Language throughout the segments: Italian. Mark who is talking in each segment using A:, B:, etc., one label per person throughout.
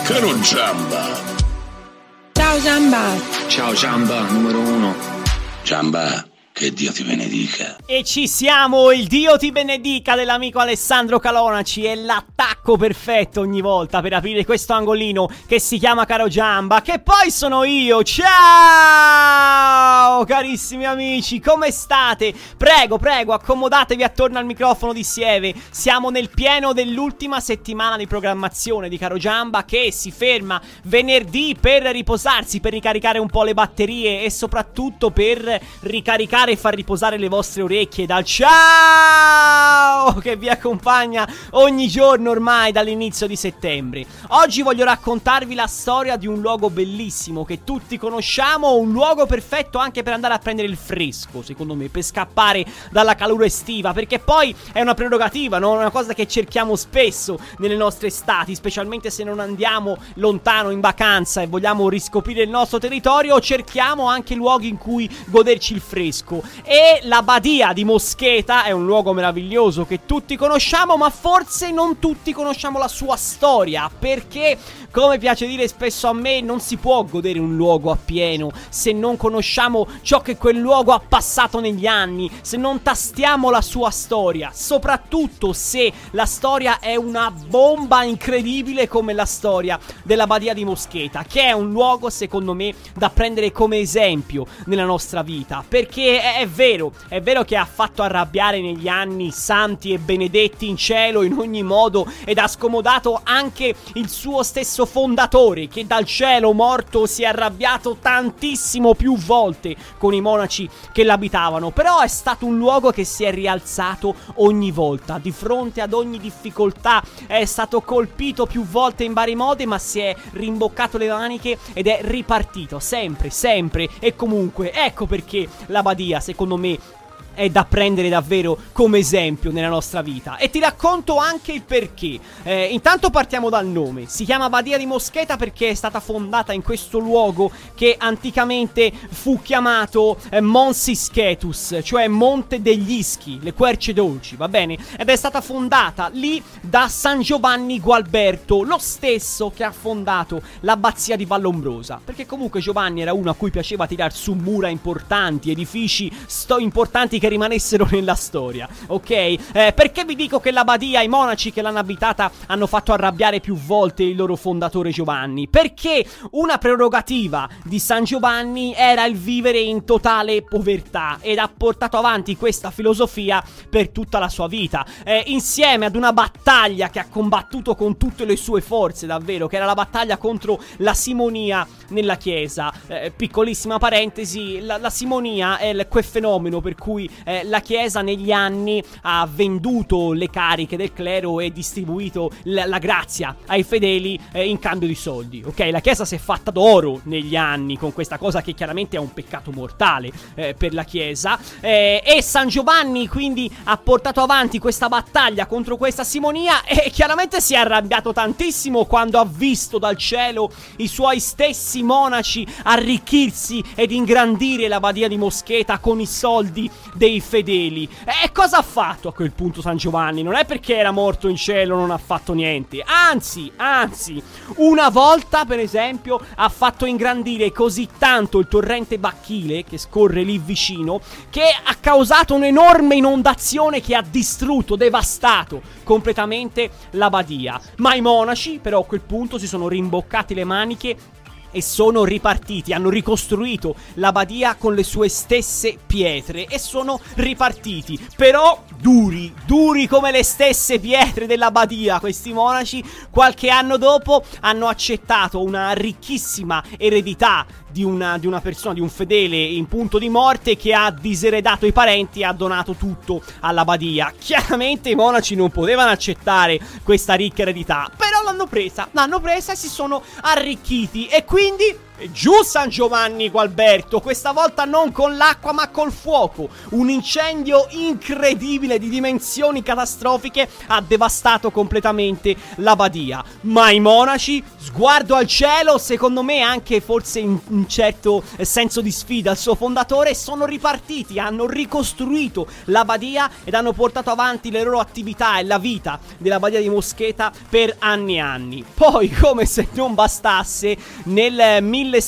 A: Caro Giamba.
B: Ciao Giamba.
C: Ciao Giamba, numero 1.
A: Giamba, che Dio ti benedica.
D: E ci siamo, il Dio ti benedica dell'amico Alessandro Calonaci. È l'attacco perfetto ogni volta per aprire questo angolino che si chiama Caro Giamba, che poi sono io. Ciao carissimi amici, come state? Prego, accomodatevi attorno al microfono di Sieve. Siamo nel pieno dell'ultima settimana di programmazione di Caro Giamba, che si ferma venerdì per riposarsi, per ricaricare un po' le batterie e soprattutto per ricaricare e far riposare le vostre orecchie dal ciao che vi accompagna ogni giorno ormai dall'inizio di settembre. Oggi voglio raccontarvi la storia di un luogo bellissimo che tutti conosciamo, un luogo perfetto anche per andare a prendere il fresco, secondo me, per scappare dalla calura estiva, perché poi è una prerogativa, no? Una cosa che cerchiamo spesso nelle nostre estati, specialmente se non andiamo lontano in vacanza e vogliamo riscoprire il nostro territorio, cerchiamo anche luoghi in cui goderci il fresco. E la Badia di Moscheta è un luogo meraviglioso che tutti conosciamo, ma forse non tutti conosciamo la sua storia, perché, come piace dire spesso a me, non si può godere un luogo appieno se non conosciamo ciò che quel luogo ha passato negli anni, se non tastiamo la sua storia, soprattutto se la storia è una bomba incredibile come la storia della Badia di Moscheta, che è un luogo secondo me da prendere come esempio nella nostra vita, perché è vero che ha fatto arrabbiare negli anni santi e benedetti in cielo in ogni modo, ed ha scomodato anche il suo stesso fondatore, che dal cielo morto si è arrabbiato tantissimo più volte con i monaci che l'abitavano. Però è stato un luogo che si è rialzato ogni volta di fronte ad ogni difficoltà, è stato colpito più volte in vari modi, ma si è rimboccato le maniche ed è ripartito sempre e comunque. Ecco perché la Badia, secondo me, è da prendere davvero come esempio nella nostra vita. E ti racconto anche il perché. Intanto partiamo dal nome. Si chiama Badia di Moscheta perché è stata fondata in questo luogo che anticamente fu chiamato Mons Iscetus, cioè Monte degli Ischi, le querce dolci, va bene? Ed è stata fondata lì da San Giovanni Gualberto, lo stesso che ha fondato l'abbazia di Vallombrosa, perché comunque Giovanni era uno a cui piaceva tirar su mura importanti, edifici importanti che rimanessero nella storia, ok? Perché vi dico che la Badia, i monaci che l'hanno abitata hanno fatto arrabbiare più volte il loro fondatore Giovanni? Perché una prerogativa di San Giovanni era il vivere in totale povertà, ed ha portato avanti questa filosofia per tutta la sua vita, insieme ad una battaglia che ha combattuto con tutte le sue forze, davvero, che era la battaglia contro la simonia nella chiesa. Piccolissima parentesi, la simonia è quel fenomeno per cui la chiesa negli anni ha venduto le cariche del clero e distribuito la grazia ai fedeli in cambio di soldi, ok? La chiesa si è fatta d'oro negli anni con questa cosa, che chiaramente è un peccato mortale per la chiesa, e San Giovanni quindi ha portato avanti questa battaglia contro questa simonia, e chiaramente si è arrabbiato tantissimo quando ha visto dal cielo i suoi stessi monaci arricchirsi ed ingrandire la Badia di Moscheta con i soldi dei fedeli. E cosa ha fatto a quel punto San Giovanni? Non è perché era morto in cielo, non ha fatto niente, anzi, una volta per esempio ha fatto ingrandire così tanto il torrente Bacchile, che scorre lì vicino, che ha causato un'enorme inondazione che ha distrutto, devastato completamente la Badia. Ma i monaci però a quel punto si sono rimboccati le maniche e sono ripartiti, hanno ricostruito la Badia con le sue stesse pietre e sono ripartiti, però duri come le stesse pietre della Badia. Questi monaci qualche anno dopo hanno accettato una ricchissima eredità di una persona, di un fedele in punto di morte, che ha diseredato i parenti e ha donato tutto alla Badia. Chiaramente i monaci non potevano accettare questa ricca eredità, però l'hanno presa e si sono arricchiti, e quindi Giù San Giovanni Gualberto, questa volta non con l'acqua ma col fuoco. Un incendio incredibile di dimensioni catastrofiche ha devastato completamente la badia. Ma i monaci, sguardo al cielo, secondo me anche forse in un certo senso di sfida al suo fondatore, sono ripartiti, hanno ricostruito la badia ed hanno portato avanti le loro attività e la vita della badia di Moscheta per anni e anni. Poi, come se non bastasse, nel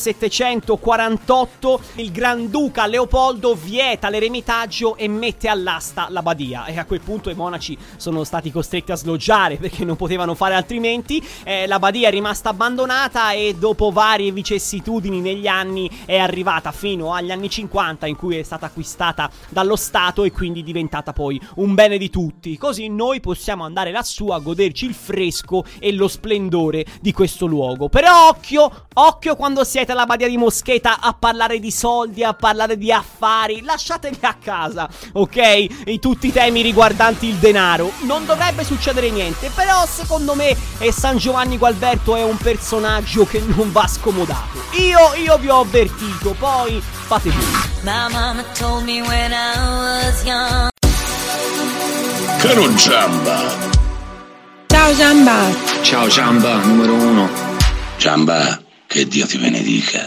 D: 1748 il Granduca Leopoldo vieta l'eremitaggio e mette all'asta la badia, e a quel punto i monaci sono stati costretti a sloggiare perché non potevano fare altrimenti. La badia è rimasta abbandonata e dopo varie vicissitudini negli anni è arrivata fino agli anni 50, in cui è stata acquistata dallo Stato e quindi diventata poi un bene di tutti. Così noi possiamo andare lassù a goderci il fresco e lo splendore di questo luogo. Però occhio quando siete alla badia di Moscheta a parlare di soldi, a parlare di affari, lasciateli a casa, ok? E tutti i temi riguardanti il denaro. Non dovrebbe succedere niente, però secondo me San Giovanni Gualberto è un personaggio che non va scomodato. Io vi ho avvertito, poi fate voi.
E: My mama told me when I was young.
A: Caro Giamba.
B: Ciao Giamba.
C: Ciao Giamba, numero 1.
A: Giamba, che Dio ti benedica.